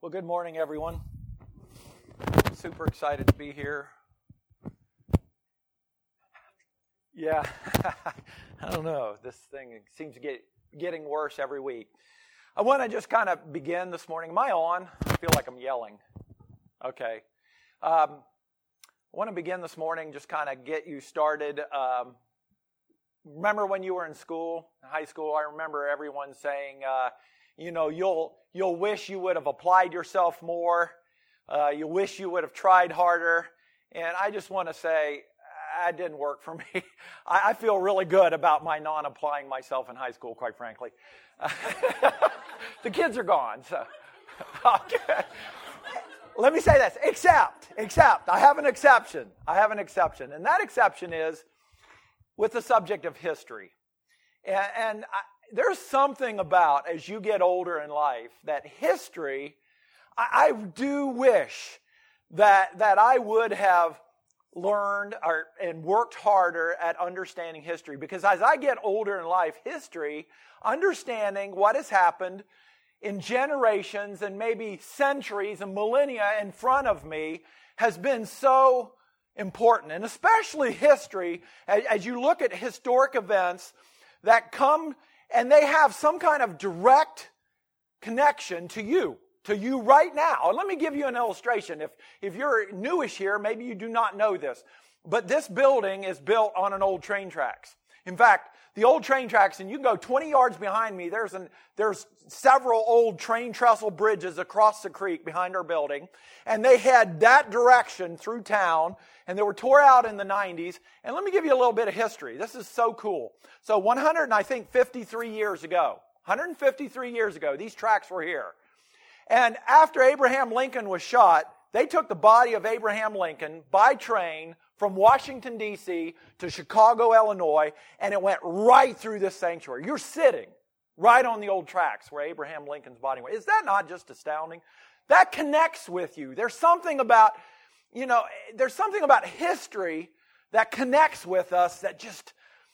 Well, good morning, everyone. Super excited to be here. Yeah, I don't know. This thing seems to getting worse every week. I want to just kind of begin this morning. Am I on? I feel like I'm yelling. Okay. I want to begin this morning, just kind of get you started. Remember when you were in school, high school, I remember everyone saying, you'll wish you would have applied yourself more. You wish you would have tried harder. And I just want to say, that didn't work for me. I feel really good about my non-applying myself in high school, quite frankly. The kids are gone, so. Okay. Let me say this, except, I have an exception. And that exception is with the subject of history. And there's something about, as you get older in life, that history, I do wish that I would have learned and worked harder at understanding history. Because as I get older in life, history, understanding what has happened in generations and maybe centuries and millennia in front of me has been so important. And especially history, as you look at historic events that come and they have some kind of direct connection to you right now. And let me give you an illustration. If you're newish here, maybe you do not know this, but this building is built on an old train tracks. In fact, the old train tracks, and you can go 20 yards behind me, there's several old train trestle bridges across the creek behind our building, and they head that direction through town, and they were tore out in the 90s. And let me give you a little bit of history. This is so cool. So 153 years ago, these tracks were here. And after Abraham Lincoln was shot, they took the body of Abraham Lincoln by train from Washington, D.C. to Chicago, Illinois, and it went right through this sanctuary. You're sitting right on the old tracks where Abraham Lincoln's body went. Is that not just astounding? That connects with you. There's something about history that connects with us that just,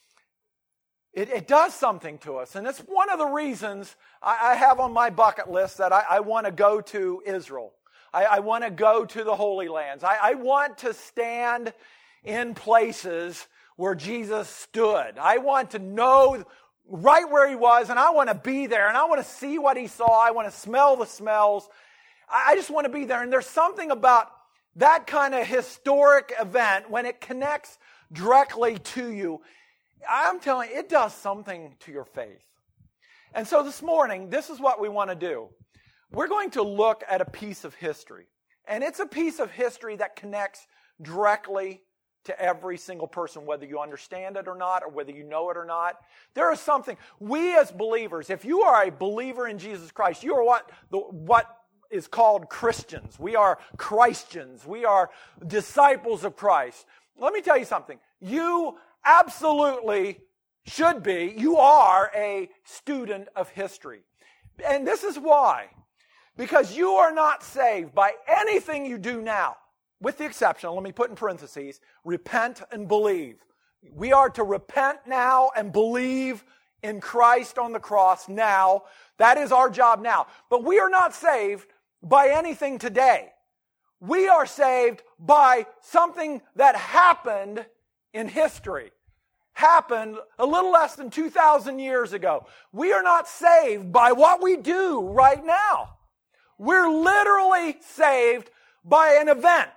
it does something to us. And it's one of the reasons I have on my bucket list that I want to go to Israel. I want to go to the Holy Lands. I want to stand in places where Jesus stood. I want to know right where he was, and I want to be there, and I want to see what he saw. I want to smell the smells. I just want to be there. And there's something about that kind of historic event when it connects directly to you. I'm telling you, it does something to your faith. And so this morning, this is what we want to do. We're going to look at a piece of history. And it's a piece of history that connects directly to every single person, whether you understand it or not, or whether you know it or not. There is something, we as believers, if you are a believer in Jesus Christ, you are what is called Christians. We are Christians. We are disciples of Christ. Let me tell you something. You absolutely should be, you are a student of history. And this is why. Because you are not saved by anything you do now, with the exception, let me put in parentheses, repent and believe. We are to repent now and believe in Christ on the cross now. That is our job now. But we are not saved by anything today. We are saved by something that happened in history. Happened a little less than 2,000 years ago. We are not saved by what we do right now. We're literally saved by an event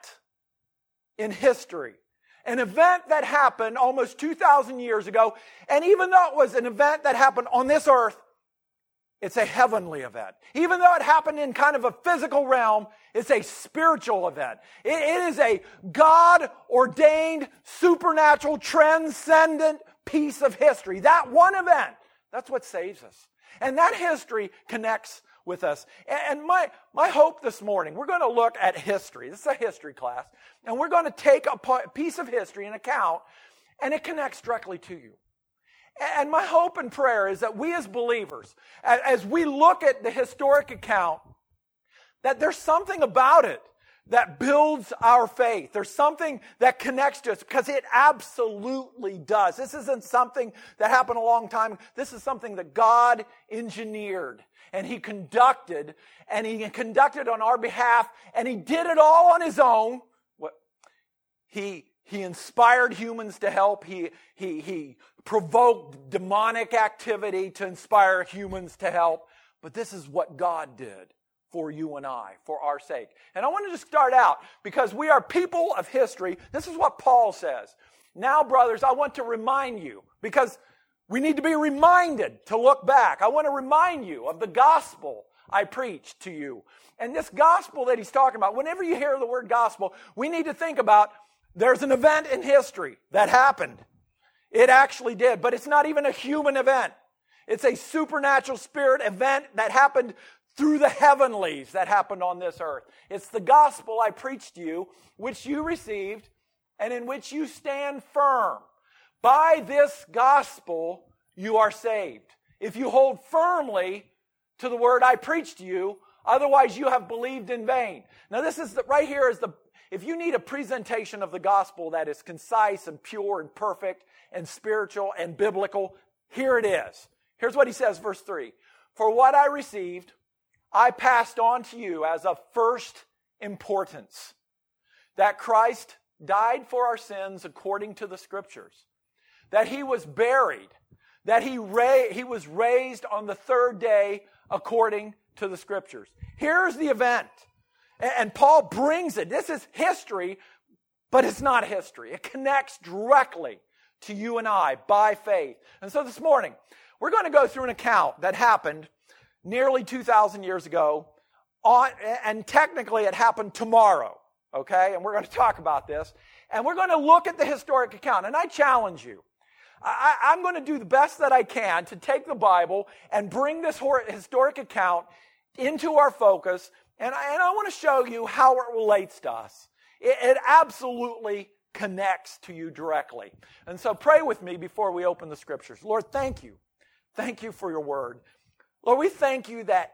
in history. An event that happened almost 2,000 years ago. And even though it was an event that happened on this earth, it's a heavenly event. Even though it happened in kind of a physical realm, it's a spiritual event. It is a God-ordained, supernatural, transcendent piece of history. That one event, that's what saves us. And that history connects with us. And my hope this morning, we're going to look at history. This is a history class. And we're going to take a piece of history, an account, and it connects directly to you. And my hope and prayer is that we as believers, as we look at the historic account, that there's something about it that builds our faith. There's something that connects to us, because it absolutely does. This isn't something that happened a long time. This is something that God engineered. and He conducted on our behalf, and He did it all on His own. He inspired humans to help. He provoked demonic activity to inspire humans to help. But this is what God did for you and I, for our sake. And I want to just start out, because we are people of history. This is what Paul says. Now, brothers, I want to remind you, because we need to be reminded to look back. I want to remind you of the gospel I preached to you. And this gospel that he's talking about, whenever you hear the word gospel, we need to think about there's an event in history that happened. It actually did, but it's not even a human event. It's a supernatural spirit event that happened through the heavenlies, that happened on this earth. It's the gospel I preached to you, which you received, and in which you stand firm. By this gospel, you are saved. If you hold firmly to the word I preached to you, otherwise you have believed in vain. Now this is right here is if you need a presentation of the gospel that is concise and pure and perfect and spiritual and biblical, here it is. Here's what he says, verse 3. For what I received, I passed on to you as of first importance, that Christ died for our sins according to the Scriptures, that He was buried, that He was raised on the third day according to the Scriptures. Here's the event. And Paul brings it. This is history, but it's not history. It connects directly to you and I by faith. And so this morning, we're going to go through an account that happened nearly 2,000 years ago, and technically it happened tomorrow, okay? And we're going to talk about this. And we're going to look at the historic account. And I challenge you. I'm going to do the best that I can to take the Bible and bring this historic account into our focus. And I want to show you how it relates to us. It absolutely connects to you directly. And so pray with me before we open the Scriptures. Lord, thank you. Thank you for your word. Lord, we thank you that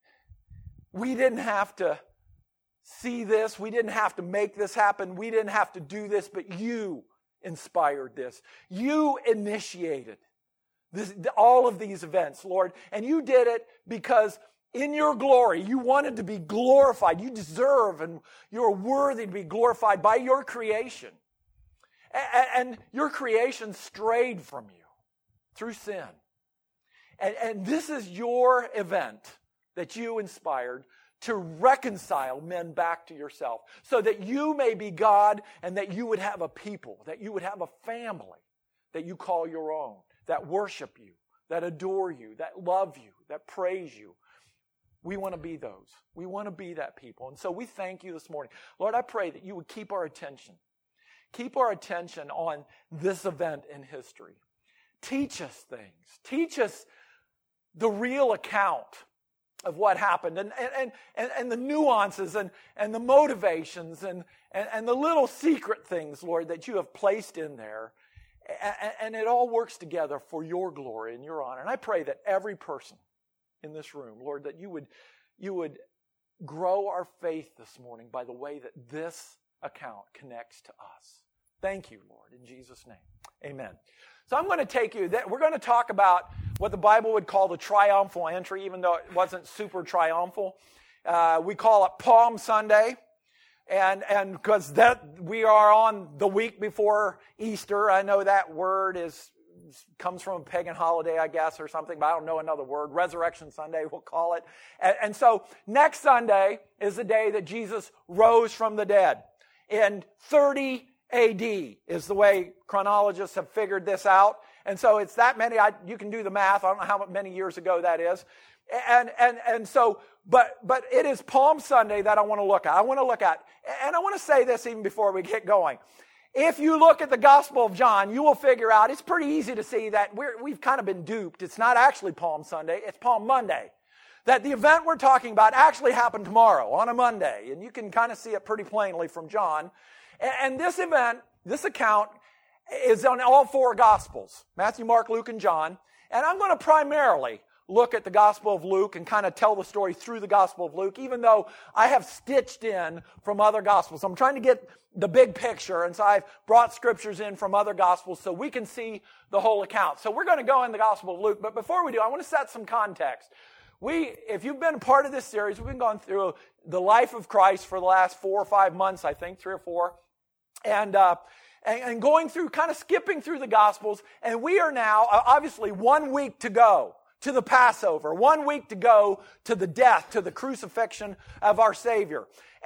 we didn't have to see this. We didn't have to make this happen. We didn't have to do this, but you inspired this. You initiated all of these events, Lord. And you did it because in your glory, you wanted to be glorified. You deserve and you're worthy to be glorified by your creation. And your creation strayed from you through sin. And this is your event that you inspired to reconcile men back to yourself so that you may be God and that you would have a people, that you would have a family that you call your own, that worship you, that adore you, that love you, that praise you. We want to be those. We want to be that people. And so we thank you this morning. Lord, I pray that you would keep our attention. Keep our attention on this event in history. Teach us things. Teach us the real account of what happened and the nuances and the motivations and the little secret things, Lord, that you have placed in there. And it all works together for your glory and your honor. And I pray that every person in this room, Lord, that you would grow our faith this morning by the way that this account connects to us. Thank you, Lord, in Jesus' name. Amen. So I'm going to take you, we're going to talk about what the Bible would call the triumphal entry, even though it wasn't super triumphal. We call it Palm Sunday. And because we are on the week before Easter. I know that word comes from a pagan holiday, I guess, or something, but I don't know another word. Resurrection Sunday, we'll call it. And so next Sunday is the day that Jesus rose from the dead. In 30 A.D. is the way chronologists have figured this out. And so it's that many, you can do the math, I don't know how many years ago that is. And so, but it is Palm Sunday that I want to look at. And I want to say this even before we get going. If you look at the Gospel of John, you will figure out, it's pretty easy to see that we've kind of been duped. It's not actually Palm Sunday, it's Palm Monday. That the event we're talking about actually happened tomorrow, on a Monday. And you can kind of see it pretty plainly from John. And this event, this account, is on all four Gospels, Matthew, Mark, Luke, and John. And I'm going to primarily look at the Gospel of Luke and kind of tell the story through the Gospel of Luke, even though I have stitched in from other Gospels. I'm trying to get the big picture, and so I've brought scriptures in from other Gospels so we can see the whole account. So we're going to go in the Gospel of Luke, but before we do, I want to set some context. If you've been a part of this series, we've been going through the life of Christ for the last 4 or 5 months, I think, 3 or 4. And going through, kind of skipping through the Gospels. And we are now, obviously, 1 week to go to the Passover. 1 week to go to the death, to the crucifixion of our Savior.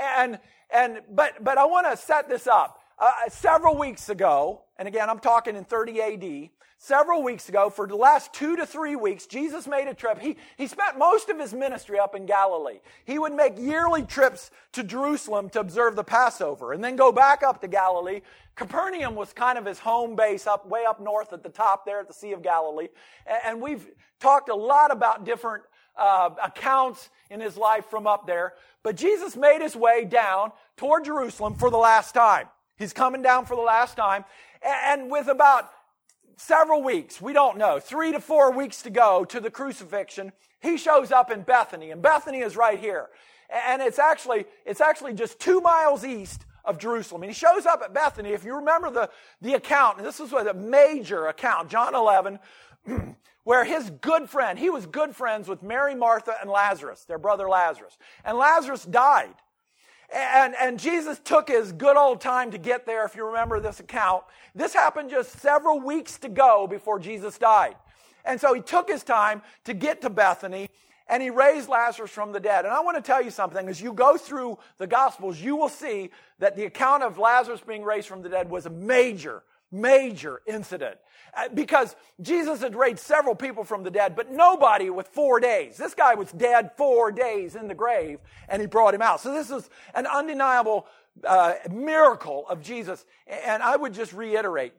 But I want to set this up. Several weeks ago, and again, I'm talking in 30 AD, several weeks ago, for the last 2 to 3 weeks, Jesus made a trip. He spent most of his ministry up in Galilee. He would make yearly trips to Jerusalem to observe the Passover and then go back up to Galilee. Capernaum was kind of his home base way up north at the top there at the Sea of Galilee. And we've talked a lot about different accounts in his life from up there. But Jesus made his way down toward Jerusalem for the last time. He's coming down for the last time. And with about several weeks, we don't know, 3 to 4 weeks to go to the crucifixion, he shows up in Bethany. And Bethany is right here. And it's actually just 2 miles east of Jerusalem. And he shows up at Bethany. If you remember the account, and this is a major account, John 11, where his good friend, he was good friends with Mary, Martha, and Lazarus, their brother Lazarus. And Lazarus died. And Jesus took his good old time to get there, if you remember this account. This happened just several weeks to go before Jesus died. And so he took his time to get to Bethany, and he raised Lazarus from the dead. And I want to tell you something. As you go through the Gospels, you will see that the account of Lazarus being raised from the dead was a major incident. Because Jesus had raised several people from the dead, but nobody with 4 days. This guy was dead 4 days in the grave, and he brought him out. So this is an undeniable miracle of Jesus. And I would just reiterate,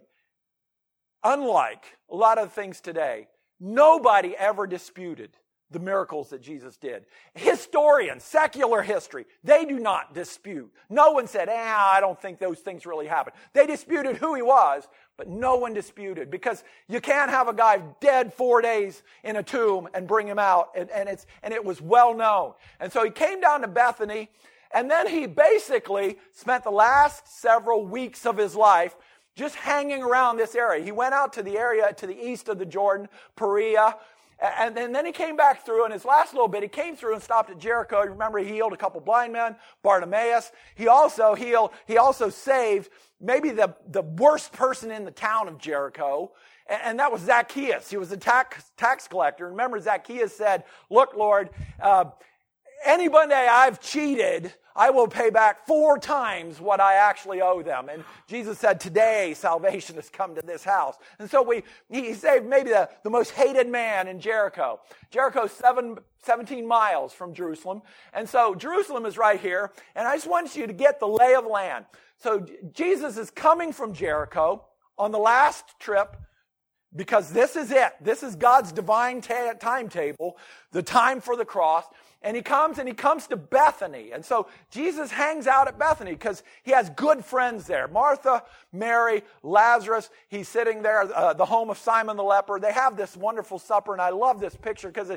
unlike a lot of things today, nobody ever disputed the miracles that Jesus did. Historians, secular history, they do not dispute. No one said, I don't think those things really happened. They disputed who he was, but no one disputed, because you can't have a guy dead 4 days in a tomb and bring him out, and it was well known. And so he came down to Bethany, and then he basically spent the last several weeks of his life just hanging around this area. He went out to the area to the east of the Jordan, Perea. And then he came back through, and his last little bit, he came through and stopped at Jericho. You remember, he healed a couple blind men, Bartimaeus. He also saved maybe the worst person in the town of Jericho, and that was Zacchaeus. He was a tax collector. Remember, Zacchaeus said, look, Lord, anybody I've cheated, I will pay back 4 times what I actually owe them. And Jesus said, today salvation has come to this house. And so he saved maybe the most hated man in Jericho. Jericho's 17 miles from Jerusalem. And so Jerusalem is right here. And I just want you to get the lay of land. So Jesus is coming from Jericho on the last trip, because this is it. This is God's divine timetable, the time for the cross. And he comes to Bethany. And so Jesus hangs out at Bethany because he has good friends there. Martha, Mary, Lazarus. He's sitting there, the home of Simon the leper. They have this wonderful supper, and I love this picture because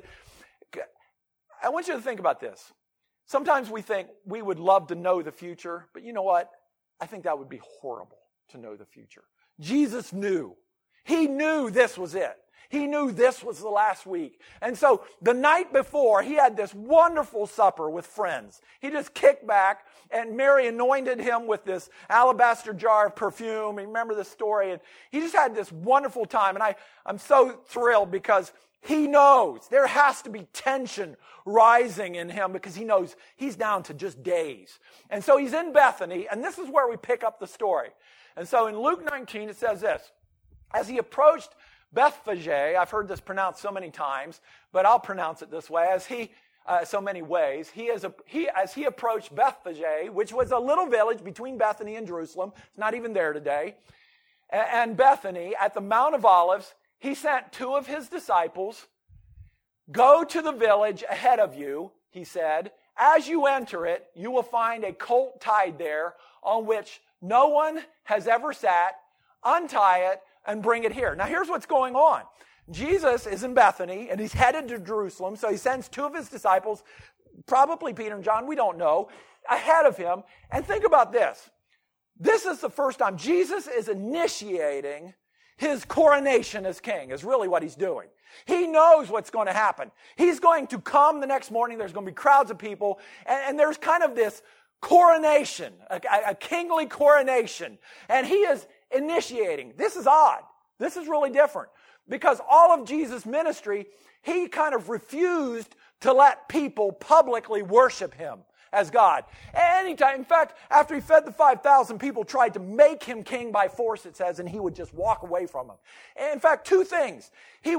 I want you to think about this. Sometimes we think we would love to know the future, but you know what? I think that would be horrible to know the future. Jesus knew. He knew this was it. He knew this was the last week. And so the night before, he had this wonderful supper with friends. He just kicked back, and Mary anointed him with this alabaster jar of perfume. You remember the story? And he just had this wonderful time. And I'm so thrilled because he knows there has to be tension rising in him, because he knows he's down to just days. And so he's in Bethany, and this is where we pick up the story. And so in Luke 19, it says this: as he approached Bethphage, I've heard this pronounced so many times, but I'll pronounce it this way, so many ways. As he approached Bethphage, which was a little village between Bethany and Jerusalem, it's not even there today, and Bethany, at the Mount of Olives, he sent 2 of his disciples. Go to the village ahead of you, he said. As you enter it, you will find a colt tied there on which no one has ever sat. Untie it and bring it here. Now here's what's going on. Jesus is in Bethany, and he's headed to Jerusalem, so he sends 2 of his disciples, probably Peter and John, we don't know, ahead of him. And think about this. This is the first time Jesus is initiating his coronation as king is really what he's doing. He knows what's going to happen. He's going to come the next morning. There's going to be crowds of people. And there's kind of this coronation, a kingly coronation. And he is initiating. This is odd. This is really different. Because all of Jesus' ministry, he kind of refused to let people publicly worship him as God. Anytime, in fact, after he fed the 5,000, people tried to make him king by force, it says, and he would just walk away from them. And in fact, two things.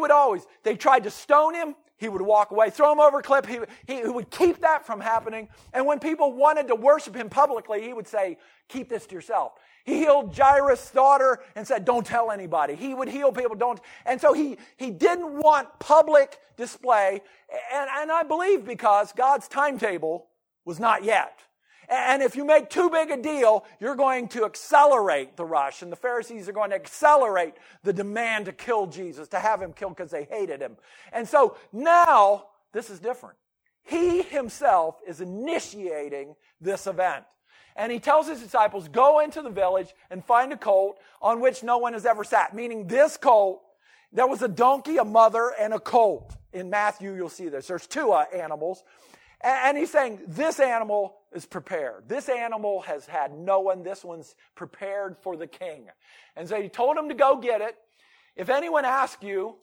They tried to stone him, he would walk away, throw him over a cliff, he would keep that from happening. And when people wanted to worship him publicly, he would say, keep this to yourself. He healed Jairus' daughter and said, don't tell anybody. He would heal people, don't. And so he didn't want public display. And I believe because God's timetable was not yet. And if you make too big a deal, you're going to accelerate the rush. And the Pharisees are going to accelerate the demand to kill Jesus, to have him killed because they hated him. And so now, this is different. He himself is initiating this event. And he tells his disciples, go into the village and find a colt on which no one has ever sat. Meaning this colt, there was a donkey, a mother, and a colt. In Matthew, you'll see this. There's two animals. And he's saying, this animal is prepared. This animal has had no one. This one's prepared for the king. And so he told him to go get it. If anyone asks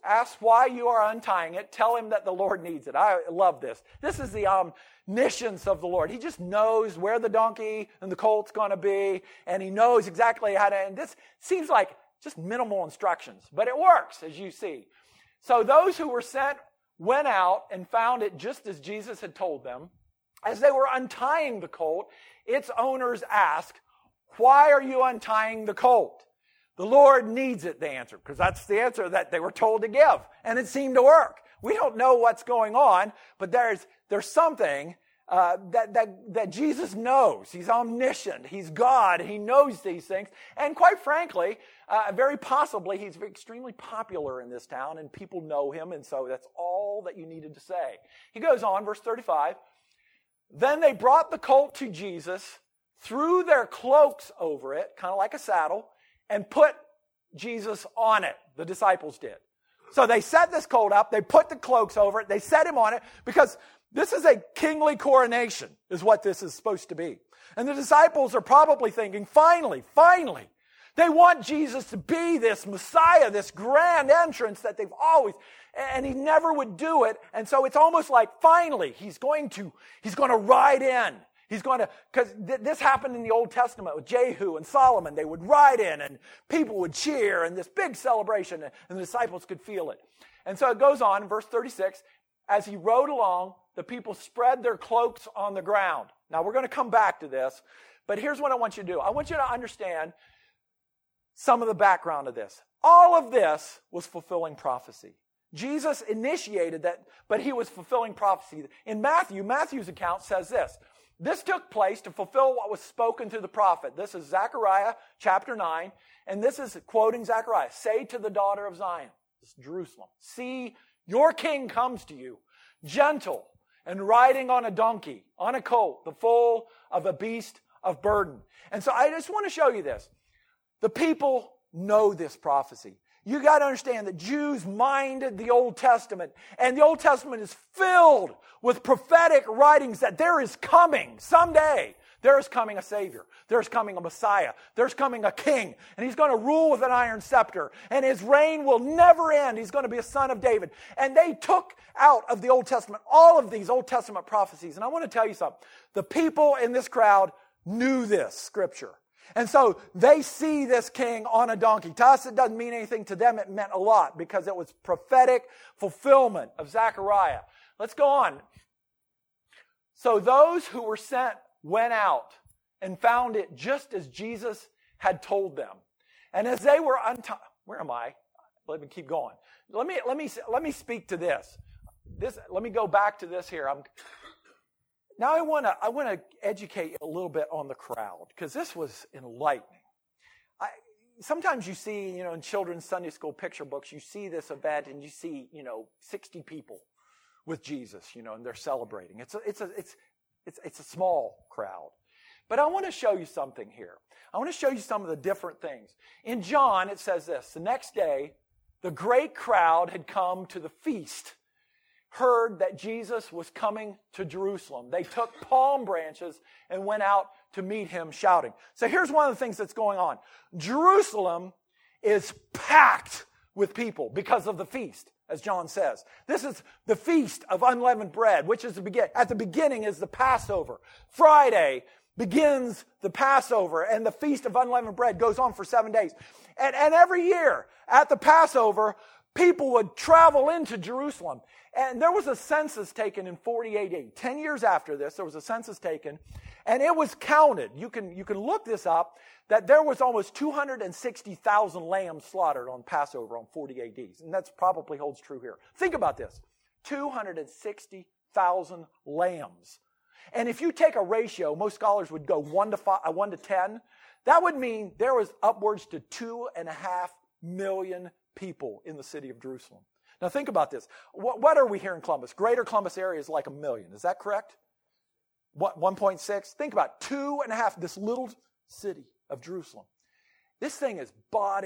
why you are untying it, tell him that the Lord needs it. I love this. This is the omniscience of the Lord. He just knows where the donkey and the colt's going to be, and he knows exactly how to, and this seems like just minimal instructions, but it works, as you see. So those who were sent went out and found it just as Jesus had told them. As they were untying the colt, its owners asked, why are you untying the colt? The Lord needs it, they answered, because that's the answer that they were told to give. And it seemed to work. We don't know what's going on, but there's something that Jesus knows. He's omniscient. He's God. He knows these things. And quite frankly, very possibly, he's extremely popular in this town, and people know him, and so that's all that you needed to say. He goes on, verse 35. Then they brought the colt to Jesus, threw their cloaks over it, kind of like a saddle, and put Jesus on it. The disciples did. So they set this colt up, they put the cloaks over it, they set him on it, because this is a kingly coronation, is what this is supposed to be. And the disciples are probably thinking, finally, they want Jesus to be this Messiah, this grand entrance that they've always, and he never would do it. And so it's almost like finally he's going to ride in. He's going to, because this happened in the Old Testament with Jehu and Solomon. They would ride in and people would cheer and this big celebration, and the disciples could feel it. And so it goes on in verse 36, as he rode along, the people spread their cloaks on the ground. Now we're going to come back to this, but here's what I want you to do. I want you to understand some of the background of this. All of this was fulfilling prophecy. Jesus initiated that, but he was fulfilling prophecy. In Matthew's account says this. This took place to fulfill what was spoken through the prophet. This is Zechariah chapter 9, and this is quoting Zechariah. Say to the daughter of Zion, this is Jerusalem, see, your king comes to you, gentle and riding on a donkey, on a colt, the foal of a beast of burden. And so I just want to show you this. The people know this prophecy. You got to understand that Jews minded the Old Testament, and the Old Testament is filled with prophetic writings that there is coming someday. There is coming a Savior. There's coming a Messiah. There's coming a King, and he's going to rule with an iron scepter, and his reign will never end. He's going to be a son of David. And they took out of the Old Testament all of these Old Testament prophecies. And I want to tell you something. The people in this crowd knew this scripture. And so they see this king on a donkey. To us, it doesn't mean anything. To them, it meant a lot because it was prophetic fulfillment of Zechariah. Let's go on. So those who were sent went out and found it just as Jesus had told them. And as they were where am I? Let me keep going. Let me speak to this. Let me go back to this here. Now I want to educate you a little bit on the crowd, because this was enlightening. Sometimes you see, in children's Sunday school picture books, you see this event and you see, 60 people with Jesus, and they're celebrating. It's a small crowd. But I want to show you something here. I want to show you some of the different things. In John, it says this: the next day, the great crowd had come to the feast, heard that Jesus was coming to Jerusalem. They took palm branches and went out to meet him shouting. So here's one of the things that's going on. Jerusalem is packed with people because of the feast, as John says. This is the feast of unleavened bread, which is at the beginning is the Passover. Friday begins the Passover, and the feast of unleavened bread goes on for 7 days. And every year at the Passover, people would travel into Jerusalem. And there was a census taken in 40 AD. 10 years after this, there was a census taken, and it was counted. You can look this up, that there was almost 260,000 lambs slaughtered on Passover on 40 AD. And that probably holds true here. Think about this. 260,000 lambs. And if you take a ratio, most scholars would go 1 to 10. That would mean there was upwards to 2.5 million people in the city of Jerusalem. Now think about this. What are we here in Columbus? Greater Columbus area is like 1 million. Is that correct? What, 1.6? Think about 2.5, this little city of Jerusalem. This thing is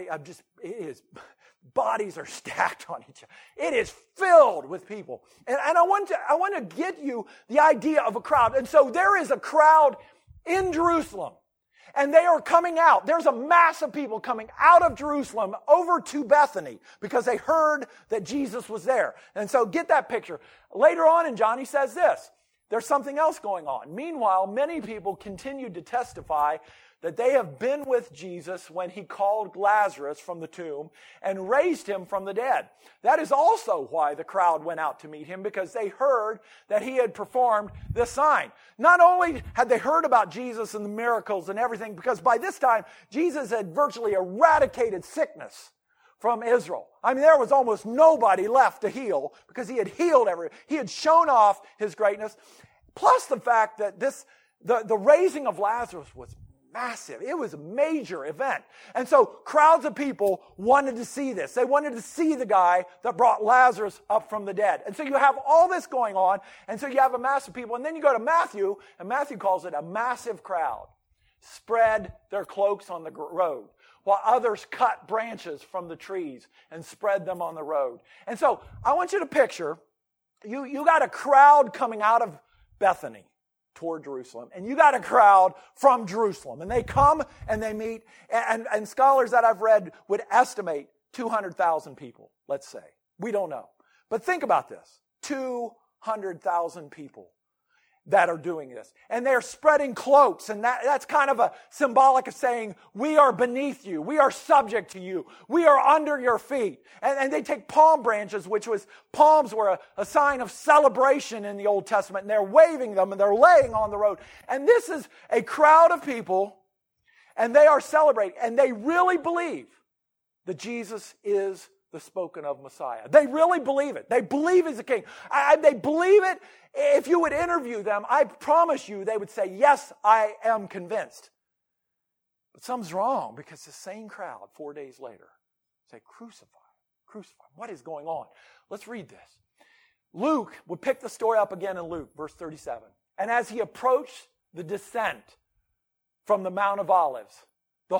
bodies are stacked on each other. It is filled with people. And I want to get you the idea of a crowd. And so there is a crowd in Jerusalem. And they are coming out. There's a mass of people coming out of Jerusalem over to Bethany because they heard that Jesus was there. And so get that picture. Later on in John, he says this. There's something else going on. Meanwhile, many people continued to testify that they have been with Jesus when he called Lazarus from the tomb and raised him from the dead. That is also why the crowd went out to meet him, because they heard that he had performed this sign. Not only had they heard about Jesus and the miracles and everything, because by this time, Jesus had virtually eradicated sickness from Israel. I mean, there was almost nobody left to heal because he had healed everyone. He had shown off his greatness. Plus the fact that the raising of Lazarus was massive. It was a major event. And so crowds of people wanted to see this. They wanted to see the guy that brought Lazarus up from the dead. And so you have all this going on. And so you have a mass of people. And then you go to Matthew, and Matthew calls it a massive crowd. Spread their cloaks on the road, while others cut branches from the trees and spread them on the road. And so I want you to picture, you got a crowd coming out of Bethany toward Jerusalem, and you got a crowd from Jerusalem, and they come and they meet, and scholars that I've read would estimate 200,000 people, let's say. We don't know. But think about this. 200,000 people that are doing this. And they're spreading cloaks, and that's kind of a symbolic of saying, we are beneath you, we are subject to you, we are under your feet. And they take palm branches, palms were a sign of celebration in the Old Testament, and they're waving them, and they're laying on the road. And this is a crowd of people, and they are celebrating, and they really believe that Jesus is the spoken of Messiah. They really believe it. They believe he's a king. They believe it. If you would interview them, I promise you they would say, yes, I am convinced. But something's wrong, because the same crowd 4 days later say, crucify, crucify. What is going on? Let's read this. Luke would pick the story up again in Luke, verse 37. And as he approached the descent from the Mount of Olives, the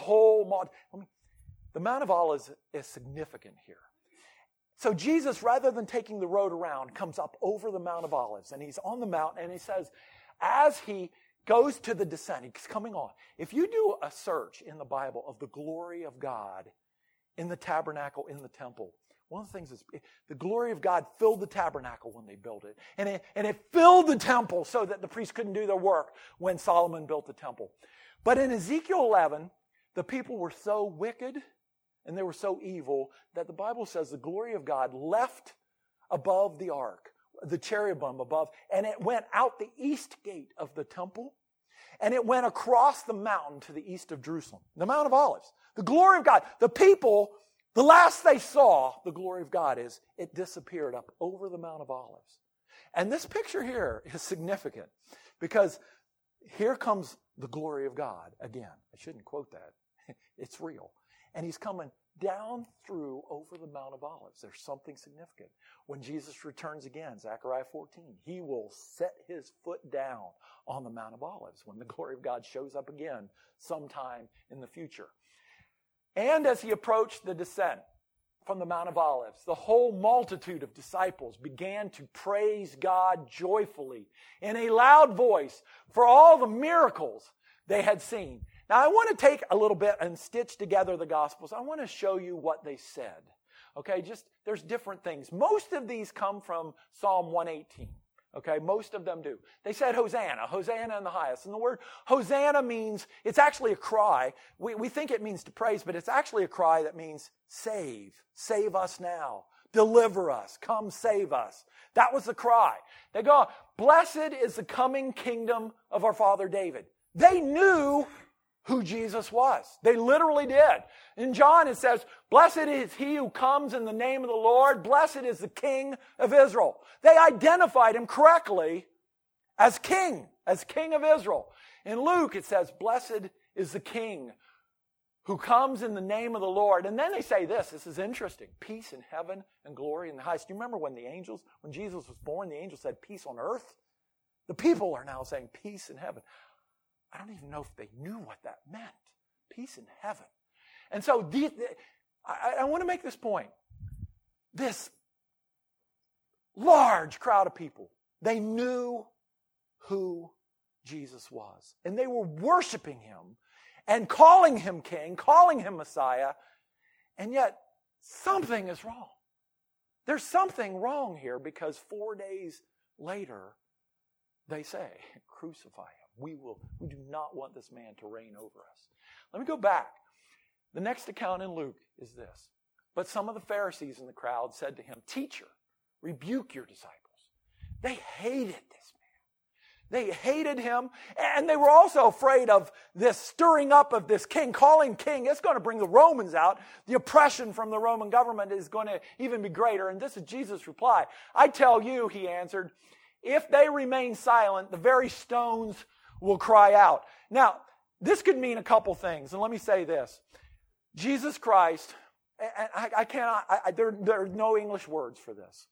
Mount of Olives is significant here. So Jesus, rather than taking the road around, comes up over the Mount of Olives, and he's on the mountain, and he says, as he goes to the descent, he's coming on. If you do a search in the Bible of the glory of God in the tabernacle, in the temple, one of the things is the glory of God filled the tabernacle when they built it. And it filled the temple so that the priests couldn't do their work when Solomon built the temple. But in Ezekiel 11, the people were so wicked and they were so evil that the Bible says the glory of God left above the ark, the cherubim above, and it went out the east gate of the temple, and it went across the mountain to the east of Jerusalem, the Mount of Olives. The glory of God. The people, the last they saw the glory of God is it disappeared up over the Mount of Olives. And this picture here is significant because here comes the glory of God again. I shouldn't quote that. It's real. And he's coming down through over the Mount of Olives. There's something significant. When Jesus returns again, Zechariah 14, he will set his foot down on the Mount of Olives when the glory of God shows up again sometime in the future. And as he approached the descent from the Mount of Olives, the whole multitude of disciples began to praise God joyfully in a loud voice for all the miracles they had seen. Now, I want to take a little bit and stitch together the Gospels. I want to show you what they said. Okay, there's different things. Most of these come from Psalm 118. Okay, most of them do. They said Hosanna, Hosanna in the highest. And the word Hosanna means, it's actually a cry. We think it means to praise, but it's actually a cry that means save. Save us now. Deliver us. Come save us. That was the cry. They go, blessed is the coming kingdom of our father David. They knew who Jesus was. They literally did. In John it says, blessed is he who comes in the name of the Lord. Blessed is the King of Israel. They identified him correctly as King of Israel. In Luke it says, blessed is the King who comes in the name of the Lord. And then they say this is interesting, peace in heaven and glory in the highest. Do you remember when Jesus was born, the angels said peace on earth? The people are now saying peace in heaven. I don't even know if they knew what that meant. Peace in heaven. And so I want to make this point. This large crowd of people, they knew who Jesus was. And they were worshiping him and calling him king, calling him Messiah. And yet, something is wrong. There's something wrong here because 4 days later, they say, crucify him. We do not want this man to reign over us. Let me go back. The next account in Luke is this. But some of the Pharisees in the crowd said to him, Teacher, rebuke your disciples. They hated this man. They hated him, and they were also afraid of this stirring up of this king, calling king. It's going to bring the Romans out. The oppression from the Roman government is going to even be greater. And this is Jesus' reply. I tell you, he answered, if they remain silent, the very stones will cry out. Now, this could mean a couple things, and let me say this. Jesus Christ, and there are no English words for this.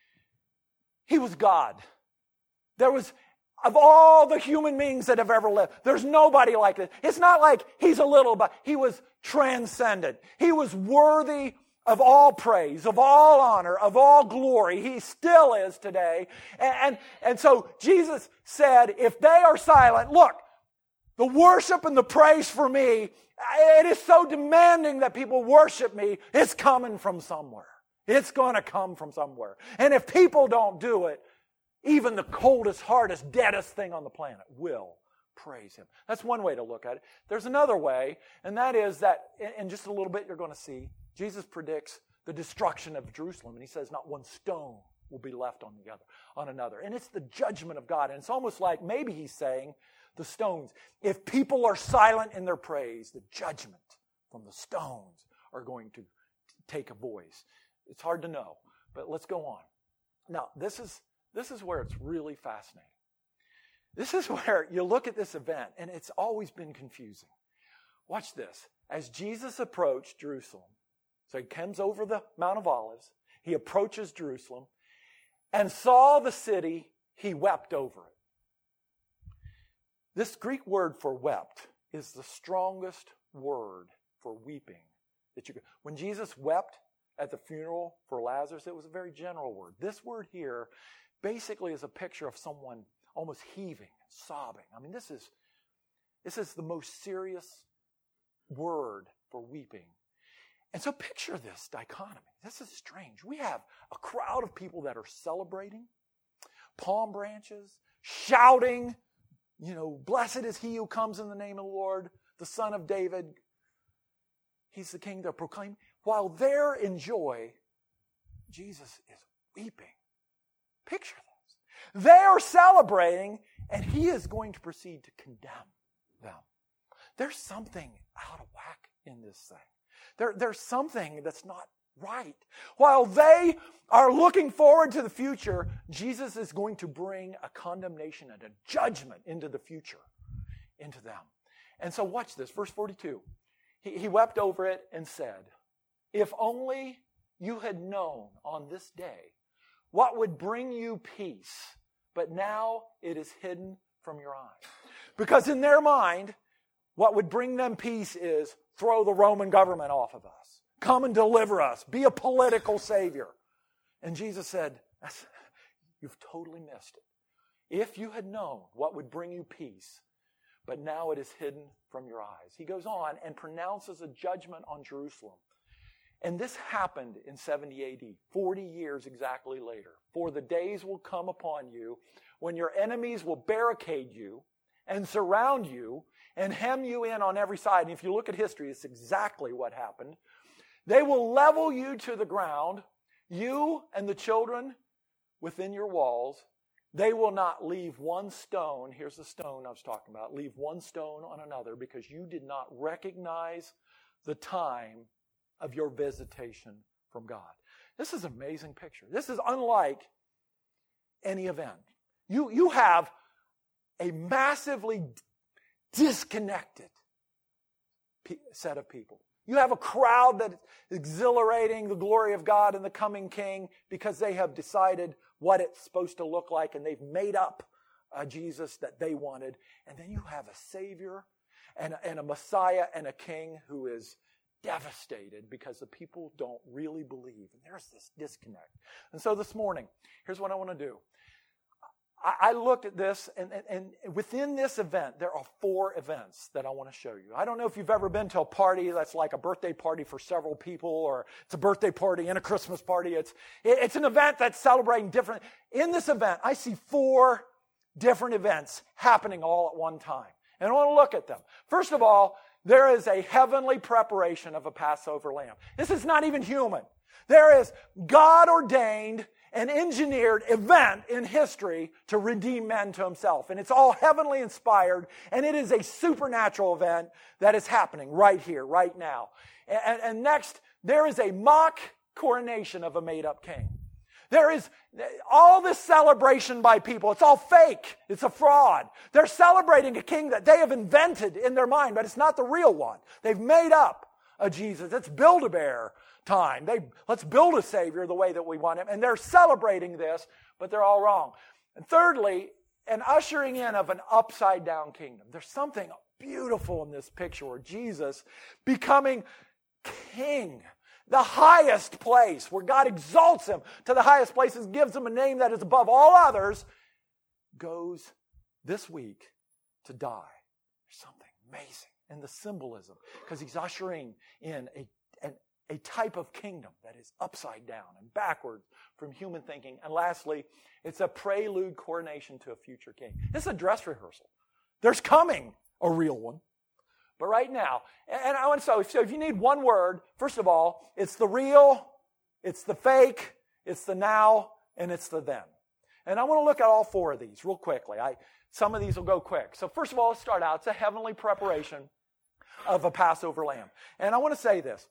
He was God. There was, of all the human beings that have ever lived, there's nobody like this. It's not like he's a little, but he was transcendent. He was worthy of all praise, of all honor, of all glory. He still is today. And so Jesus said, if they are silent, look, the worship and the praise for me, it is so demanding that people worship me, it's coming from somewhere. It's going to come from somewhere. And if people don't do it, even the coldest, hardest, deadest thing on the planet will praise him. That's one way to look at it. There's another way, and that is that in just a little bit you're going to see, Jesus predicts the destruction of Jerusalem, and he says not one stone will be left on another. And it's the judgment of God. And it's almost like maybe he's saying the stones, if people are silent in their praise, the judgment from the stones are going to take a voice. It's hard to know, but let's go on. Now, this is where it's really fascinating. This is where you look at this event, and it's always been confusing. Watch this. As Jesus approached Jerusalem, so he comes over the Mount of Olives, he approaches Jerusalem, and saw the city, he wept over it. This Greek word for wept is the strongest word for weeping that you could. When Jesus wept at the funeral for Lazarus, it was a very general word. This word here basically is a picture of someone almost heaving, sobbing. I mean, this is the most serious word for weeping. And so picture this dichotomy. This is strange. We have a crowd of people that are celebrating, palm branches, shouting, blessed is he who comes in the name of the Lord, the Son of David. He's the King to proclaim. While they're in joy, Jesus is weeping. Picture this. They are celebrating, and he is going to proceed to condemn them. There's something out of whack in this thing. There's something that's not right. While they are looking forward to the future, Jesus is going to bring a condemnation and a judgment into the future, into them. And so watch this, verse 42. He wept over it and said, if only you had known on this day what would bring you peace, but now it is hidden from your eyes. Because in their mind, what would bring them peace is throw the Roman government off of us. Come and deliver us. Be a political savior. And Jesus said, you've totally missed it. If you had known what would bring you peace, but now it is hidden from your eyes. He goes on and pronounces a judgment on Jerusalem. And this happened in 70 AD, 40 years exactly later. For the days will come upon you when your enemies will barricade you and surround you and hem you in on every side. And if you look at history, it's exactly what happened. They will level you to the ground, you and the children within your walls. They will not leave one stone, here's the stone I was talking about, leave one stone on another because you did not recognize the time of your visitation from God. This is an amazing picture. This is unlike any event. You have a massively disconnected set of people. You have a crowd that is exhilarating the glory of God and the coming King because they have decided what it's supposed to look like and they've made up a Jesus that they wanted. And then you have a Savior and a Messiah and a King who is devastated because the people don't really believe. And there's this disconnect. And so this morning, here's what I want to do. I looked at this, and within this event, there are 4 events that I want to show you. I don't know if you've ever been to a party that's like a birthday party for several people, or it's a birthday party and a Christmas party. It's an event that's celebrating different. In this event, I see 4 different events happening all at one time. And I want to look at them. First of all, there is a heavenly preparation of a Passover lamb. This is not even human. There is God-ordained an engineered event in history to redeem men to himself. And it's all heavenly inspired, and it is a supernatural event that is happening right here, right now. And next, there is a mock coronation of a made-up king. There is all this celebration by people. It's all fake. It's a fraud. They're celebrating a king that they have invented in their mind, but it's not the real one. They've made up a Jesus. It's Build-A-Bear time. Let's build a Savior the way that we want him. And they're celebrating this, but they're all wrong. And thirdly, an ushering in of an upside-down kingdom. There's something beautiful in this picture where Jesus becoming king, the highest place, where God exalts him to the highest places, gives him a name that is above all others, goes this week to die. There's something amazing in the symbolism, because he's ushering in a type of kingdom that is upside down and backwards from human thinking. And lastly, it's a prelude coronation to a future king. This is a dress rehearsal. There's coming a real one. But right now, and I want to say, so if you need one word, first of all, it's the real, it's the fake, it's the now, and it's the then. And I want to look at all 4 of these real quickly. Some of these will go quick. So first of all, let's start out. It's a heavenly preparation of a Passover lamb. And I want to say this.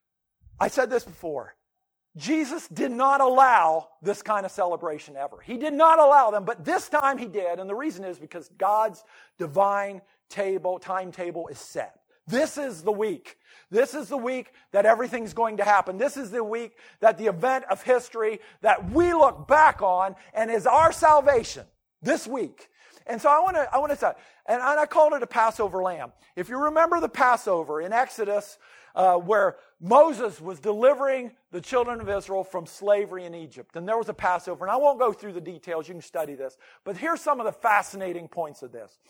I said this before. Jesus did not allow this kind of celebration ever. He did not allow them, but this time he did. And the reason is because God's divine timetable is set. This is the week. This is the week that everything's going to happen. This is the week that the event of history that we look back on and is our salvation this week. And so I want to say, and I called it a Passover lamb. If you remember the Passover in Exodus, where Moses was delivering the children of Israel from slavery in Egypt. And there was a Passover. And I won't go through the details. You can study this. But here's some of the fascinating points of this.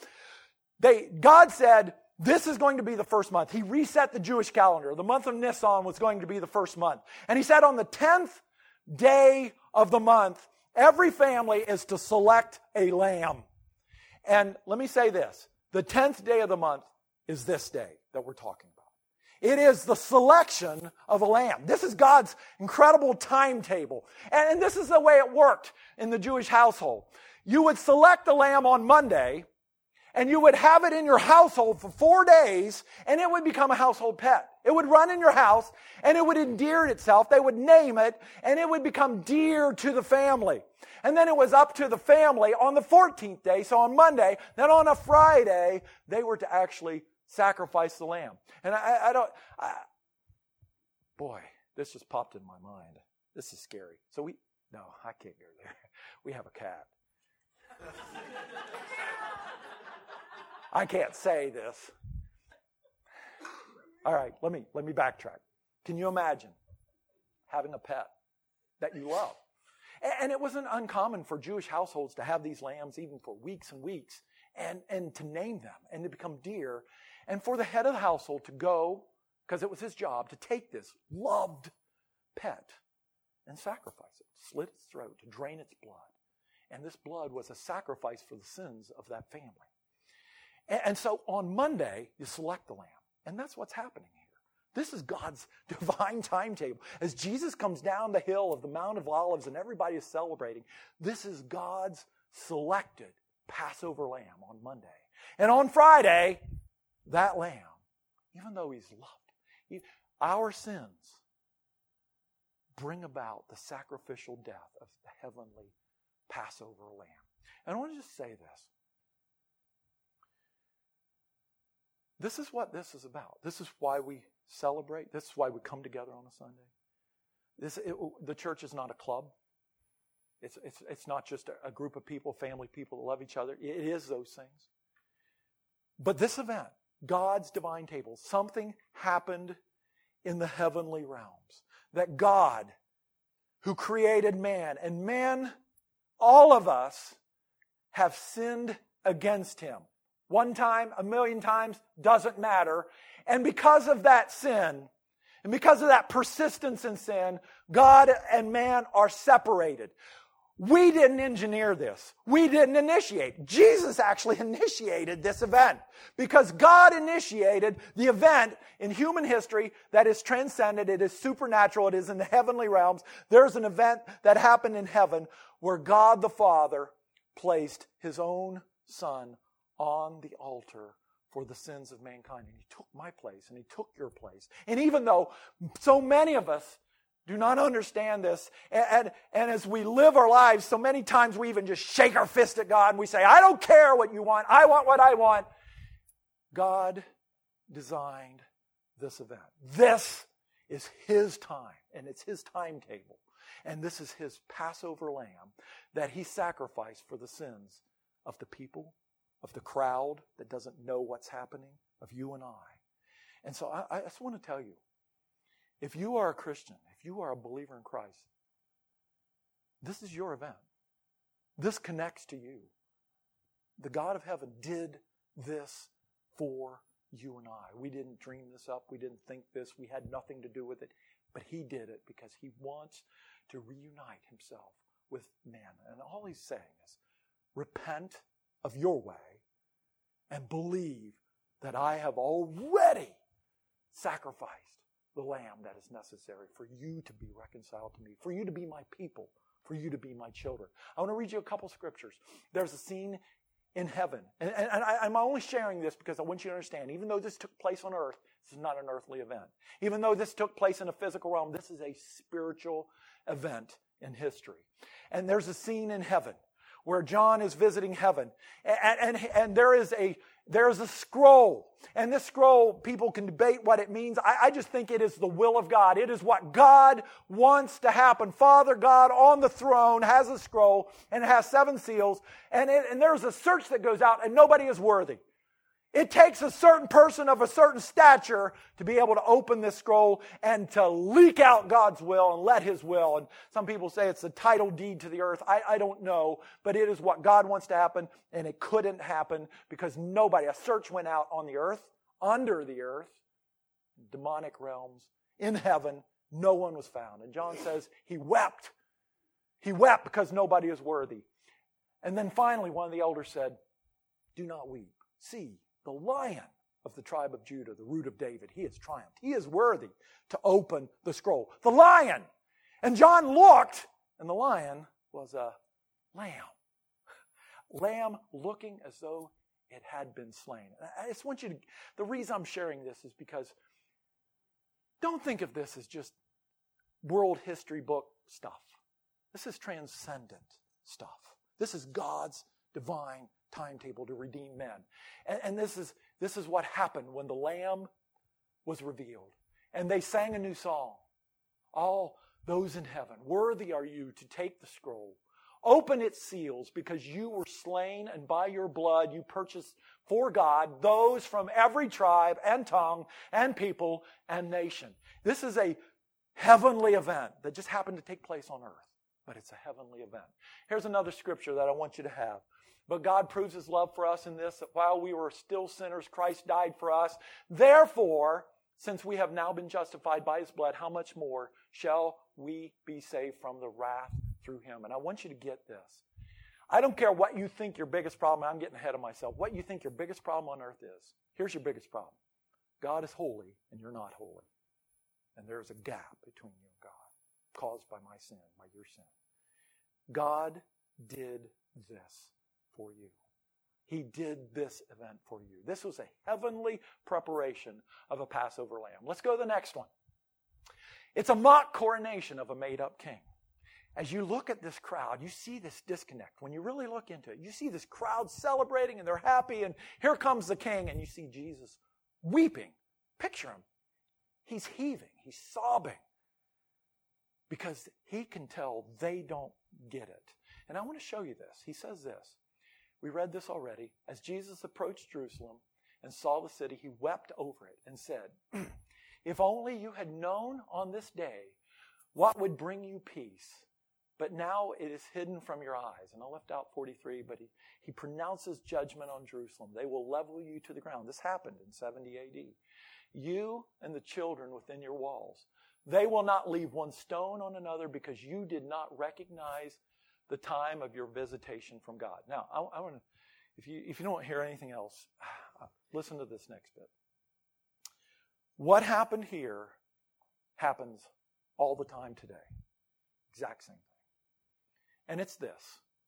God said, this is going to be the first month. He reset the Jewish calendar. The month of Nisan was going to be the first month. And he said on the 10th day of the month, every family is to select a lamb. And let me say this. The 10th day of the month is this day that we're talking about. It is the selection of a lamb. This is God's incredible timetable. And this is the way it worked in the Jewish household. You would select the lamb on Monday, and you would have it in your household for 4 days, and it would become a household pet. It would run in your house, and it would endear itself. They would name it, and it would become dear to the family. And then it was up to the family on the 14th day, so on Monday, then on a Friday, they were to actually sacrifice the lamb. And boy, this just popped in my mind. This is scary. No, I can't go there. We have a cat. I can't say this. All right, let me backtrack. Can you imagine having a pet that you love? And it wasn't uncommon for Jewish households to have these lambs even for weeks and weeks and to name them and to become dear. And for the head of the household to go, because it was his job, to take this loved pet and sacrifice it, slit its throat, to drain its blood. And this blood was a sacrifice for the sins of that family. And so on Monday, you select the lamb. And that's what's happening here. This is God's divine timetable. As Jesus comes down the hill of the Mount of Olives and everybody is celebrating, this is God's selected Passover lamb on Monday. And on Friday, that lamb, even though he's loved, our sins bring about the sacrificial death of the heavenly Passover lamb. And I want to just say this. This is what this is about. This is why we celebrate. This is why we come together on a Sunday. The church is not a club. It's not just a group of people, family people that love each other. It is those things. But this event, God's divine table, something happened in the heavenly realms. That God, who created man, and man, all of us, have sinned against him. One time, a million times, doesn't matter. And because of that sin, and because of that persistence in sin, God and man are separated. We didn't engineer this. We didn't initiate. Jesus actually initiated this event. Because God initiated the event in human history that is transcendent, it is supernatural, it is in the heavenly realms. There's an event that happened in heaven where God the Father placed his own Son on the altar for the sins of mankind. And he took my place and he took your place. And even though so many of us do not understand this, and as we live our lives, so many times we even just shake our fist at God and we say, I don't care what you want, I want what I want. God designed this event. This is his time, and it's his timetable. And this is his Passover lamb that he sacrificed for the sins of the people, of the crowd that doesn't know what's happening, of you and I. And so I just want to tell you, if you are a Christian, if you are a believer in Christ, this is your event. This connects to you. The God of heaven did this for you and I. We didn't dream this up. We didn't think this. We had nothing to do with it. But he did it because he wants to reunite himself with man. And all he's saying is, repent of your way and believe that I have already sacrificed the lamb that is necessary for you to be reconciled to me, for you to be my people, for you to be my children. I want to read you a couple scriptures. There's a scene in heaven. And I'm only sharing this because I want you to understand, even though this took place on earth, this is not an earthly event. Even though this took place in a physical realm, this is a spiritual event in history. And there's a scene in heaven where John is visiting heaven. And there is a scroll. And this scroll, people can debate what it means. I just think it is the will of God. It is what God wants to happen. Father God on the throne has a scroll and it has 7 seals. And there's a search that goes out and nobody is worthy. It takes a certain person of a certain stature to be able to open this scroll and to leak out God's will and let his will. And some people say it's the title deed to the earth. I don't know, but it is what God wants to happen, and it couldn't happen because a search went out on the earth, under the earth, demonic realms, in heaven, no one was found. And John says he wept. He wept because nobody is worthy. And then finally one of the elders said, do not weep. See, the Lion of the tribe of Judah, the root of David, he has triumphed. He is worthy to open the scroll. The Lion! And John looked, and the lion was a lamb. Lamb looking as though it had been slain. I just want you to, the reason I'm sharing this is because don't think of this as just world history book stuff. This is transcendent stuff. This is God's divine timetable to redeem men. And this is what happened when the Lamb was revealed. And they sang a new song. All those in heaven, worthy are you to take the scroll. Open its seals, because you were slain, and by your blood you purchased for God those from every tribe and tongue and people and nation. This is a heavenly event that just happened to take place on earth, but it's a heavenly event. Here's another scripture that I want you to have. But God proves his love for us in this, that while we were still sinners, Christ died for us. Therefore, since we have now been justified by his blood, how much more shall we be saved from the wrath through him? And I want you to get this. I don't care what you think your biggest problem, I'm getting ahead of myself, what you think your biggest problem on earth is. Here's your biggest problem. God is holy and you're not holy. And there's a gap between you and God caused by my sin, by your sin. God did this for you. He did this event for you. This was a heavenly preparation of a Passover lamb. Let's go to the next one. It's a mock coronation of a made-up king. As you look at this crowd, you see this disconnect. When you really look into it, you see this crowd celebrating and they're happy, and here comes the king, and you see Jesus weeping. Picture him. He's heaving. He's sobbing. Because he can tell they don't get it. And I want to show you this. He says this. We read this already. As Jesus approached Jerusalem and saw the city, he wept over it and said, if only you had known on this day what would bring you peace, but now it is hidden from your eyes. And I left out 43, but he pronounces judgment on Jerusalem. They will level you to the ground. This happened in 70 AD. You and the children within your walls, they will not leave one stone on another, because you did not recognize the time of your visitation from God. Now, I want to, if you don't hear anything else, listen to this next bit. What happened here happens all the time today. Exact same thing. And it's this.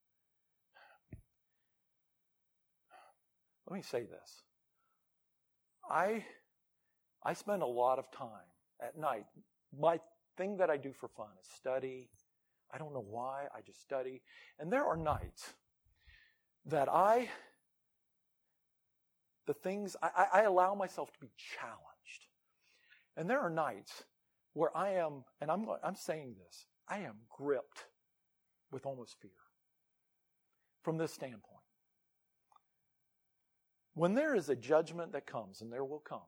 Let me say this. I spend a lot of time at night. My thing that I do for fun is study. I don't know why, I just study. And there are nights that I allow myself to be challenged. And there are nights where I am, and I'm saying this, I am gripped with almost fear from this standpoint. When there is a judgment that comes, and there will come,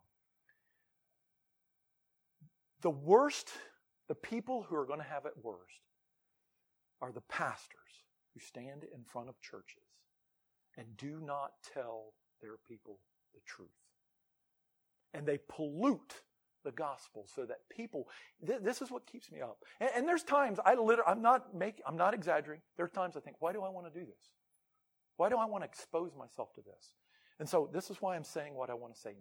the people who are going to have it worst are the pastors who stand in front of churches and do not tell their people the truth. And they pollute the gospel so that people, this is what keeps me up. And there's times I'm not exaggerating. There's times I think, why do I want to do this? Why do I want to expose myself to this? And so this is why I'm saying what I want to say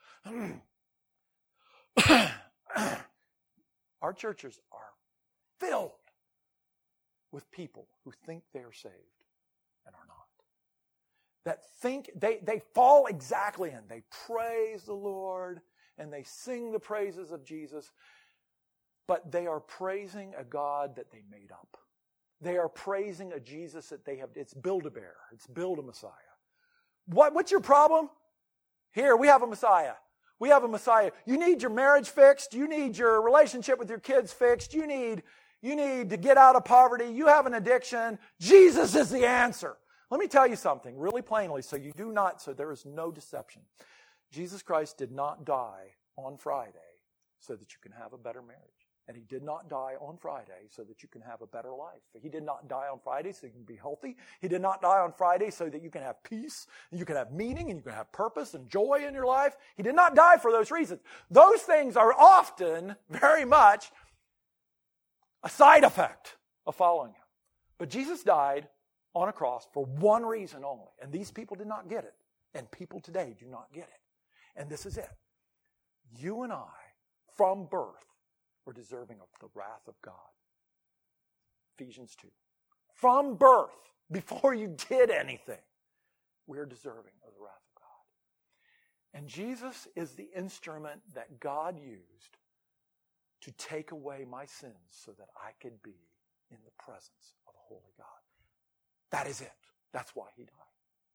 now. Our churches are filled with people who think they are saved and are not. That think they fall exactly in. They praise the Lord and they sing the praises of Jesus, but they are praising a God that they made up. They are praising a Jesus that they have. It's Build-A-Bear. It's Build a Messiah. What's your problem? Here, we have a Messiah. We have a Messiah. You need your marriage fixed. You need your relationship with your kids fixed. You need to get out of poverty. You have an addiction. Jesus is the answer. Let me tell you something really plainly so there is no deception. Jesus Christ did not die on Friday so that you can have a better marriage. And he did not die on Friday so that you can have a better life. He did not die on Friday so you can be healthy. He did not die on Friday so that you can have peace, and you can have meaning, and you can have purpose and joy in your life. He did not die for those reasons. Those things are often, very much, a side effect of following him. But Jesus died on a cross for one reason only. And these people did not get it. And people today do not get it. And this is it. You and I, from birth, were deserving of the wrath of God. Ephesians 2. From birth, before you did anything, we're deserving of the wrath of God. And Jesus is the instrument that God used to take away my sins so that I could be in the presence of a holy God. That is it. That's why he died.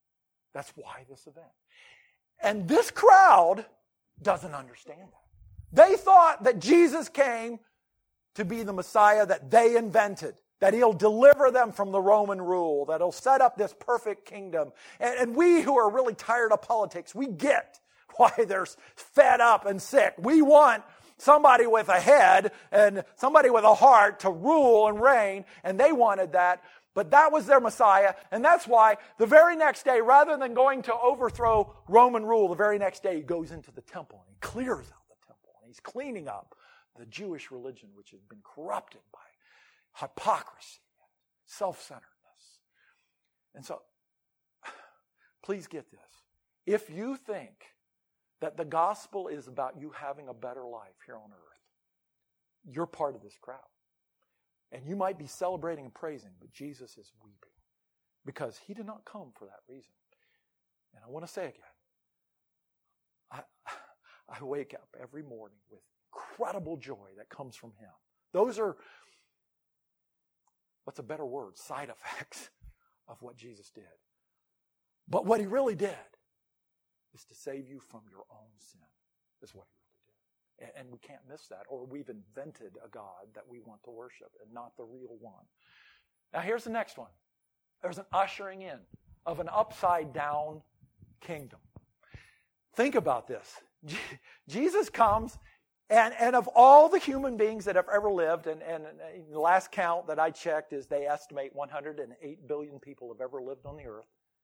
That's why this event. And this crowd doesn't understand that. They thought that Jesus came to be the Messiah that they invented, that he'll deliver them from the Roman rule, that he'll set up this perfect kingdom. And we who are really tired of politics, we get why they're fed up and sick. We want somebody with a head and somebody with a heart to rule and reign, and they wanted that. But that was their Messiah, and that's why the very next day, rather than going to overthrow Roman rule, the very next day he goes into the temple and he clears out the temple, and he's cleaning up the Jewish religion, which has been corrupted by hypocrisy and self-centeredness. And so, please get this. If you think that the gospel is about you having a better life here on earth, you're part of this crowd. And you might be celebrating and praising, but Jesus is weeping because he did not come for that reason. And I want to say again, I wake up every morning with incredible joy that comes from him. Those are, what's a better word, side effects of what Jesus did. But what he really did is to save you from your own sin, is what he really did. And we can't miss that, or we've invented a God that we want to worship and not the real one. Now here's the next one. There's an ushering in of an upside-down kingdom. Think about this. Jesus comes, and of all the human beings that have ever lived, and the last count that I checked is they estimate 108 billion people have ever lived on the earth.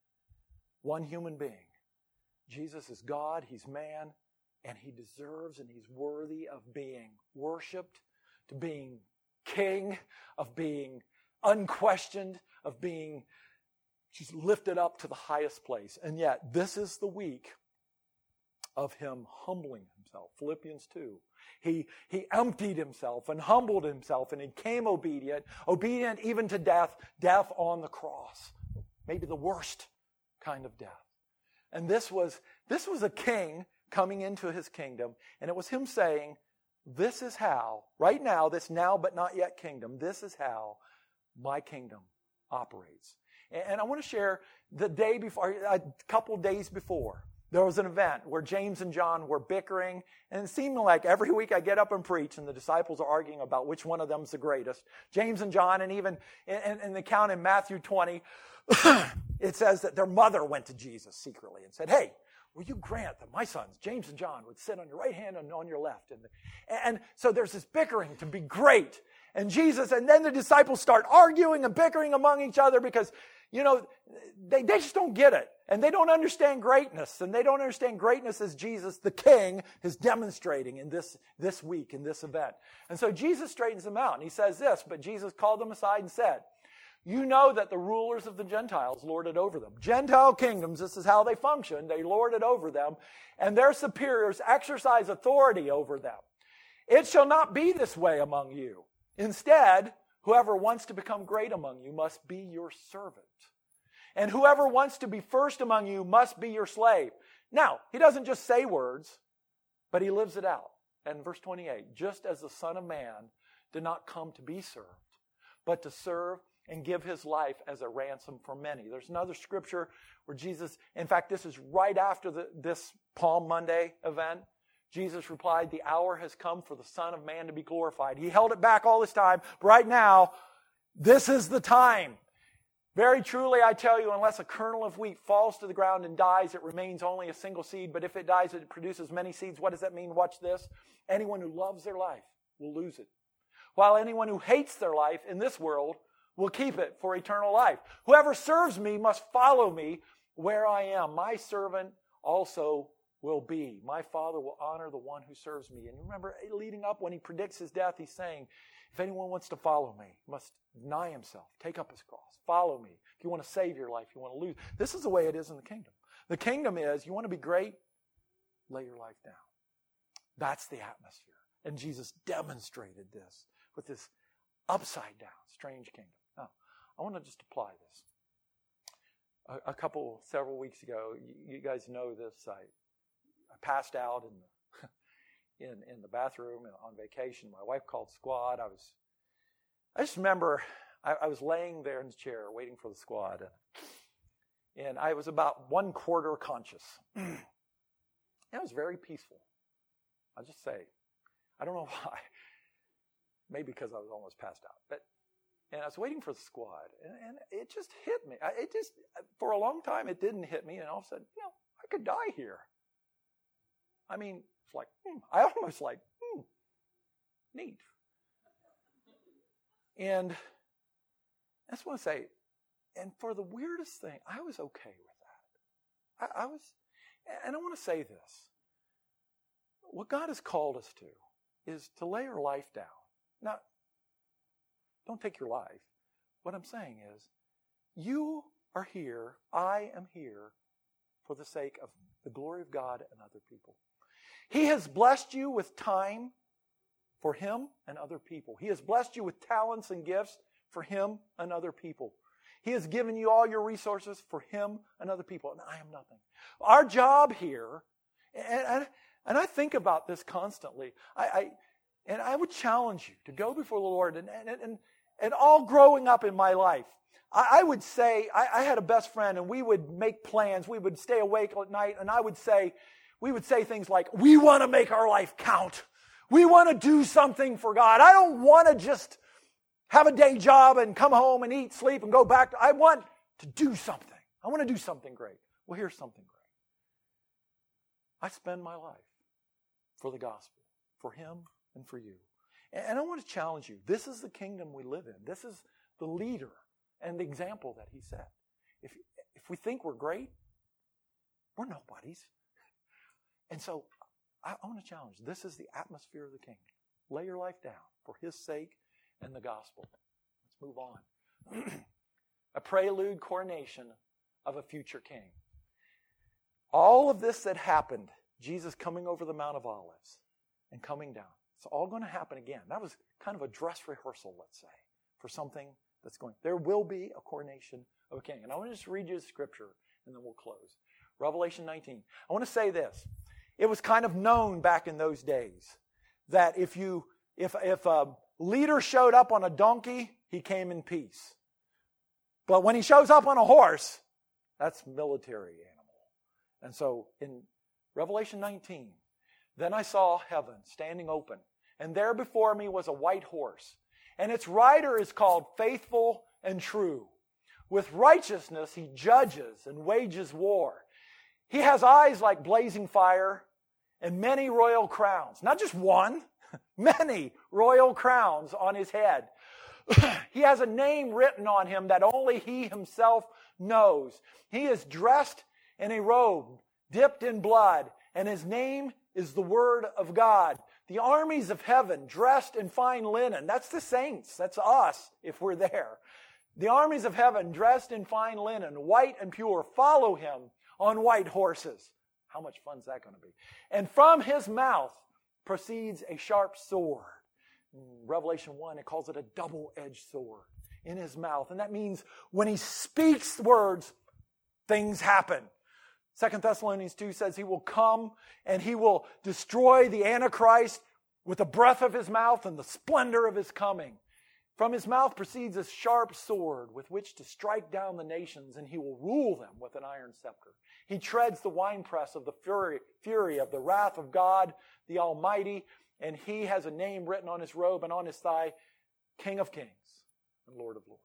One human being. Jesus is God, he's man, and he deserves and he's worthy of being worshiped, to being king, of being unquestioned, of being just lifted up to the highest place. And yet, this is the week of him humbling himself. Philippians 2. He emptied himself and humbled himself and he became obedient even to death on the cross. Maybe the worst kind of death. And this was a king coming into his kingdom, and it was him saying, this is how, right now, this now but not yet kingdom, this is how my kingdom operates. And I want to share the day before, a couple days before, there was an event where James and John were bickering, and it seemed like every week I get up and preach, and the disciples are arguing about which one of them is the greatest. James and John, and even in the account in Matthew 20, it says that their mother went to Jesus secretly and said, hey, will you grant that my sons, James and John, would sit on your right hand and on your left? And so there's this bickering to be great. And then the disciples start arguing and bickering among each other because, they just don't get it. And they don't understand greatness. And they don't understand greatness as Jesus, the King, is demonstrating in this week, in this event. And so Jesus straightens them out. And he says this, but Jesus called them aside and said, you know that the rulers of the Gentiles lord it over them. Gentile kingdoms, this is how they function. They lord it over them, and their superiors exercise authority over them. It shall not be this way among you. Instead, whoever wants to become great among you must be your servant. And whoever wants to be first among you must be your slave. Now, he doesn't just say words, but he lives it out. And verse 28, just as the Son of Man did not come to be served, but to serve and give his life as a ransom for many. There's another scripture where Jesus, in fact, this is right after this Palm Monday event. Jesus replied, the hour has come for the Son of Man to be glorified. He held it back all this time, but right now, this is the time. Very truly, I tell you, unless a kernel of wheat falls to the ground and dies, it remains only a single seed. But if it dies, it produces many seeds. What does that mean? Watch this. Anyone who loves their life will lose it, while anyone who hates their life in this world will keep it for eternal life. Whoever serves me must follow me where I am. My servant also will be. My Father will honor the one who serves me. And remember, leading up when he predicts his death, he's saying, if anyone wants to follow me, he must deny himself, take up his cross, follow me. If you want to save your life, you want to lose. This is the way it is in the kingdom. The kingdom is, you want to be great, lay your life down. That's the atmosphere. And Jesus demonstrated this with this upside down, strange kingdom. Now, I want to just apply this. Several weeks ago, you guys know this, I passed out in the bathroom on vacation. My wife called squad. I just remember I was laying there in the chair waiting for the squad. And I was about 1/4 conscious. It was very peaceful. I'll just say. I don't know why. Maybe because I was almost passed out. And I was waiting for the squad. And it just hit me. For a long time, it didn't hit me. And all of a sudden, I could die here. I mean, it's like, I almost like, neat. And I just want to say, and for the weirdest thing, I was okay with that. I was, and I want to say this. What God has called us to is to lay our life down. Now, don't take your life. What I'm saying is, you are here, I am here for the sake of the glory of God and other people. He has blessed you with time for Him and other people. He has blessed you with talents and gifts for Him and other people. He has given you all your resources for Him and other people, and I am nothing. Our job here, and I think about this constantly, and I would challenge you to go before the Lord, and all growing up in my life, I would say, I had a best friend, and we would make plans, we would stay awake at night, and we would say things like, we want to make our life count. We want to do something for God. I don't want to just have a day job and come home and eat, sleep, and go back. I want to do something. I want to do something great. Well, here's something great. I spend my life for the gospel, for Him and for you. And I want to challenge you. This is the kingdom we live in. This is the leader and the example that He set. If we think we're great, we're nobodies. And so I want to challenge. This is the atmosphere of the kingdom. Lay your life down for His sake and the gospel. Let's move on. A prelude coronation of a future king. All of this that happened, Jesus coming over the Mount of Olives and coming down, it's all going to happen again. That was kind of a dress rehearsal, let's say, for something that's going. There will be a coronation of a king. And I want to just read you the scripture, and then we'll close. Revelation 19. I want to say this. It was kind of known back in those days that if a leader showed up on a donkey, he came in peace. But when he shows up on a horse, that's military animal. And so in Revelation 19, then I saw heaven standing open, and there before me was a white horse, and its rider is called Faithful and True. With righteousness he judges and wages war. He has eyes like blazing fire and many royal crowns. Not just one, many royal crowns on his head. He has a name written on him that only he himself knows. He is dressed in a robe dipped in blood, and his name is the Word of God. The armies of heaven dressed in fine linen. That's the saints. That's us if we're there. The armies of heaven dressed in fine linen, white and pure, follow him on white horses. How much fun is that going to be? And from his mouth proceeds a sharp sword. In Revelation 1, it calls it a double-edged sword in his mouth. And that means when he speaks words, things happen. 2 Thessalonians 2 says he will come and he will destroy the Antichrist with the breath of his mouth and the splendor of his coming. From his mouth proceeds a sharp sword with which to strike down the nations, and he will rule them with an iron scepter. He treads the winepress of the fury of the wrath of God, the Almighty, and he has a name written on his robe and on his thigh, King of Kings and Lord of Lords.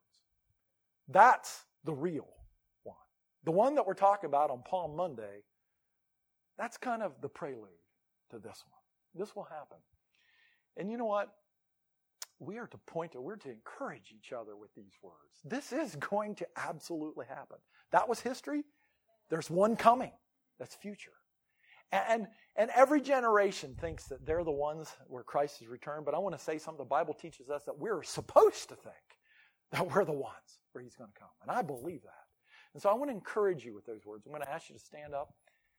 That's the real one. The one that we're talking about on Palm Monday, that's kind of the prelude to this one. This will happen. And you know what? We're to encourage each other with these words. This is going to absolutely happen. That was history. There's one coming. That's future. And every generation thinks that they're the ones where Christ has returned. But I want to say something. The Bible teaches us that we're supposed to think that we're the ones where He's going to come. And I believe that. And so I want to encourage you with those words. I'm going to ask you to stand up.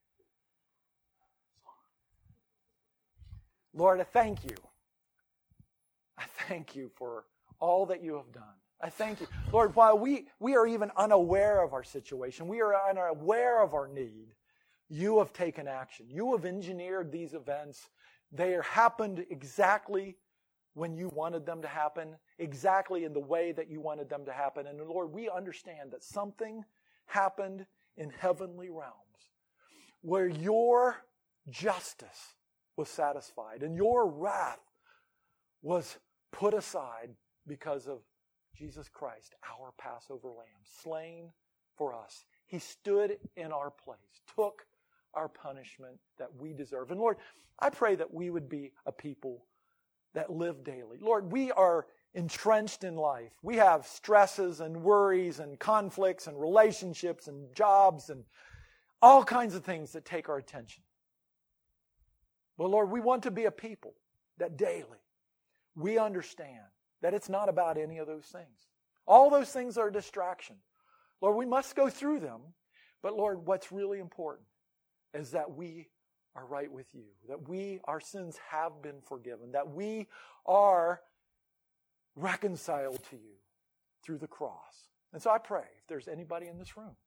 Lord, I thank you. I thank you for all that you have done. I thank you. Lord, while we are even unaware of our situation, we are unaware of our need, you have taken action. You have engineered these events. They happened exactly when you wanted them to happen, exactly in the way that you wanted them to happen. And Lord, we understand that something happened in heavenly realms where your justice was satisfied and your wrath was put aside because of Jesus Christ, our Passover lamb, slain for us. He stood in our place, took our punishment that we deserve. And Lord, I pray that we would be a people that live daily. Lord, we are entrenched in life. We have stresses and worries and conflicts and relationships and jobs and all kinds of things that take our attention. But Lord, we want to be a people that daily we understand that it's not about any of those things. All those things are a distraction. Lord, we must go through them. But Lord, what's really important is that we are right with you, that our sins have been forgiven, that we are reconciled to you through the cross. And so I pray, if there's anybody in this room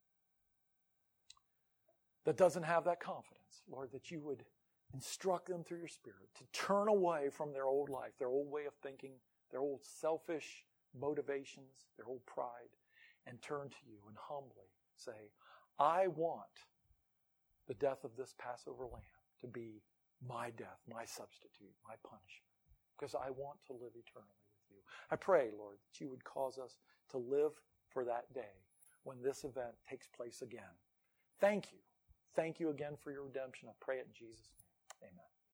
that doesn't have that confidence, Lord, that you would instruct them through your Spirit to turn away from their old life, their old way of thinking, their old selfish motivations, their old pride, and turn to you and humbly say, I want the death of this Passover lamb to be my death, my substitute, my punishment, because I want to live eternally with you. I pray, Lord, that you would cause us to live for that day when this event takes place again. Thank you. Thank you again for your redemption. I pray it in Jesus' name. Amen.